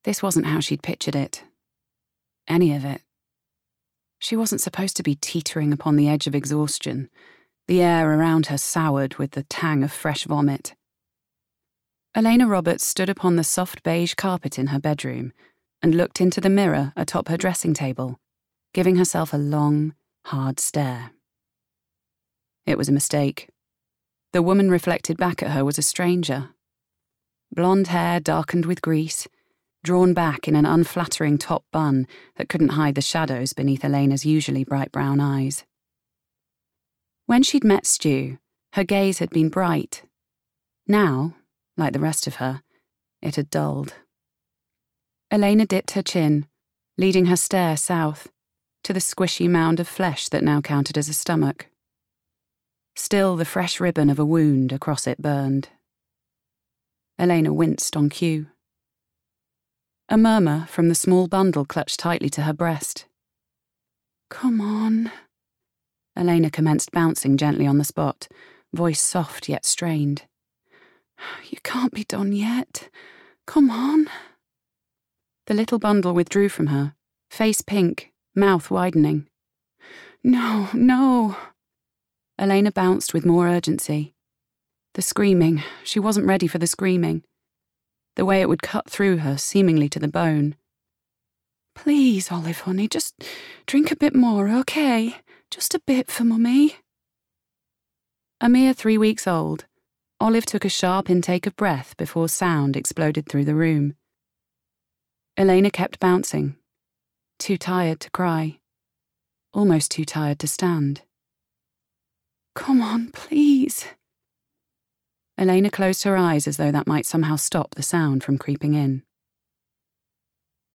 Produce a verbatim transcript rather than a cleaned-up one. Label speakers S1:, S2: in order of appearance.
S1: This wasn't how she'd pictured it. Any of it. She wasn't supposed to be teetering upon the edge of exhaustion, the air around her soured with the tang of fresh vomit. Elena Roberts stood upon the soft beige carpet in her bedroom and looked into the mirror atop her dressing table, giving herself a long, hard stare. It was a mistake. The woman reflected back at her was a stranger. Blonde hair darkened with grease, drawn back in an unflattering top bun that couldn't hide the shadows beneath Elena's usually bright brown eyes. When she'd met Stu, her gaze had been bright. Now, like the rest of her, it had dulled. Elena dipped her chin, leading her stare south, to the squishy mound of flesh that now counted as a stomach. Still the fresh ribbon of a wound across it burned. Elena winced on cue. A murmur from the small bundle clutched tightly to her breast. "Come on." Elena commenced bouncing gently on the spot, voice soft yet strained. "You can't be done yet. Come on." The little bundle withdrew from her, face pink, mouth widening. "No, no." Elena bounced with more urgency. The screaming, she wasn't ready for the screaming. The way it would cut through her, seemingly to the bone. "Please, Olive, honey, just drink a bit more, okay? Just a bit for Mummy." A mere three weeks old, Olive took a sharp intake of breath before sound exploded through the room. Elena kept bouncing, too tired to cry, almost too tired to stand. "Come on, please." Elena closed her eyes as though that might somehow stop the sound from creeping in.